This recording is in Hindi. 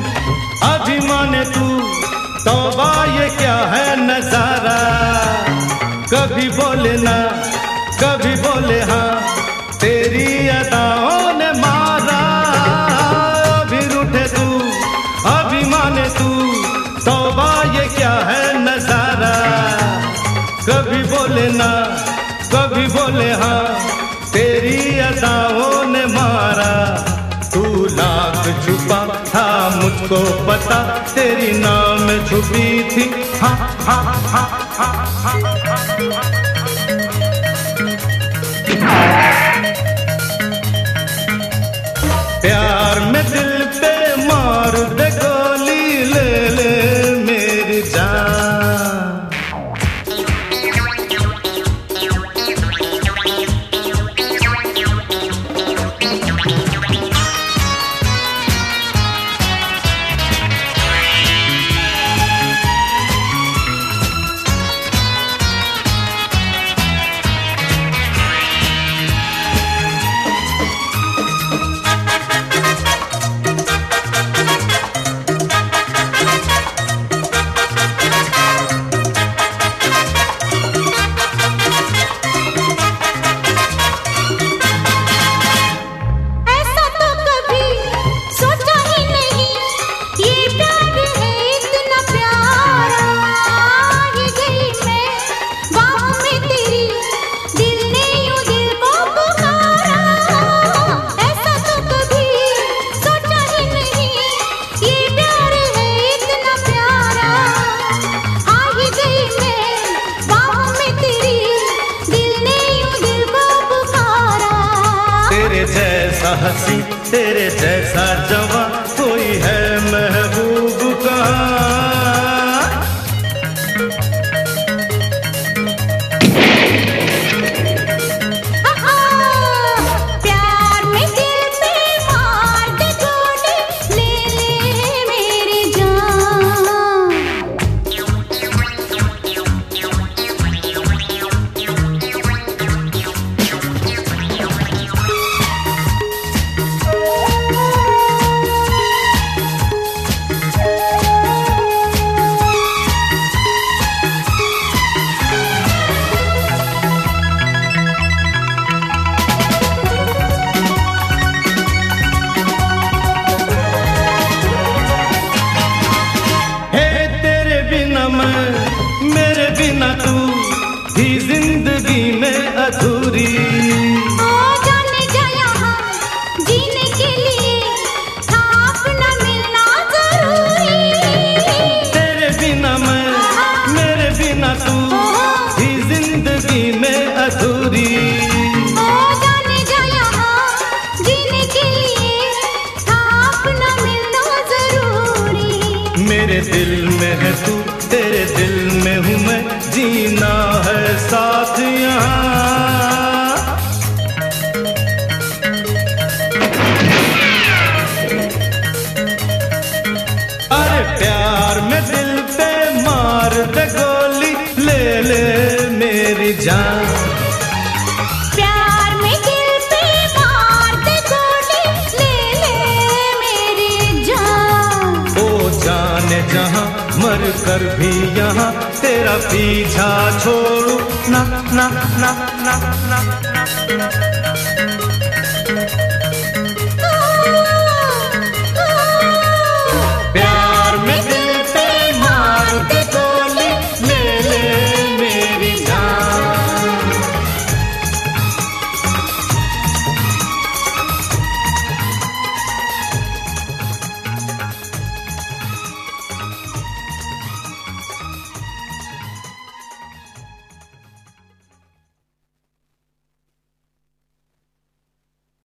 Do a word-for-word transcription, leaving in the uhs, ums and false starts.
अभी माने तू, तौबा ये क्या है नजारा। कभी बोले ना, कभी बोले हाँ, तेरी अदाओं ने मारा। अभी रूठे तू, अभी माने तू, तौबा ये क्या है नजारा। कभी बोले ना, कभी बोले हाँ, तेरी अदाओं ने मारा। तू लाख छुपा था मुझको पता, तेरी नाम छुपी थी हाँ हाँ हाँ हाँ हाँ। प्यार में दिल पे मार दे गोली, ले ले मेरी जान। तेरे जैसा हंसी, तेरे जैसा जवां, कोई है महबूब कहाँ। प्यार में दिल पे मार दे गोली, ले ले मेरी जान। मेरे बिना तू भी जिंदगी में अधूरी। ओ जाने जा यहाँ जीने के लिए था अपना मिलना जरूरी। तेरे बिना मैं, मेरे बिना तू भी जिंदगी में अधूरी। ओ जाने जा यहाँ जीने के लिए था अपना मिलना जरूरी। मेरे दिल में है तू, तेरे दिल में हूँ मैं, जीना है साथ यहाँ। अरे प्यार में दिल पे मार दे गोली, ले ले मेरी जान। प्यार में दिल पे मार दे गोली, ले ले मेरी जान। ओ जाने जहाँ मर कर भी यहाँ, तेरा पीछा छोड़ू ना ना ना ना ना ना।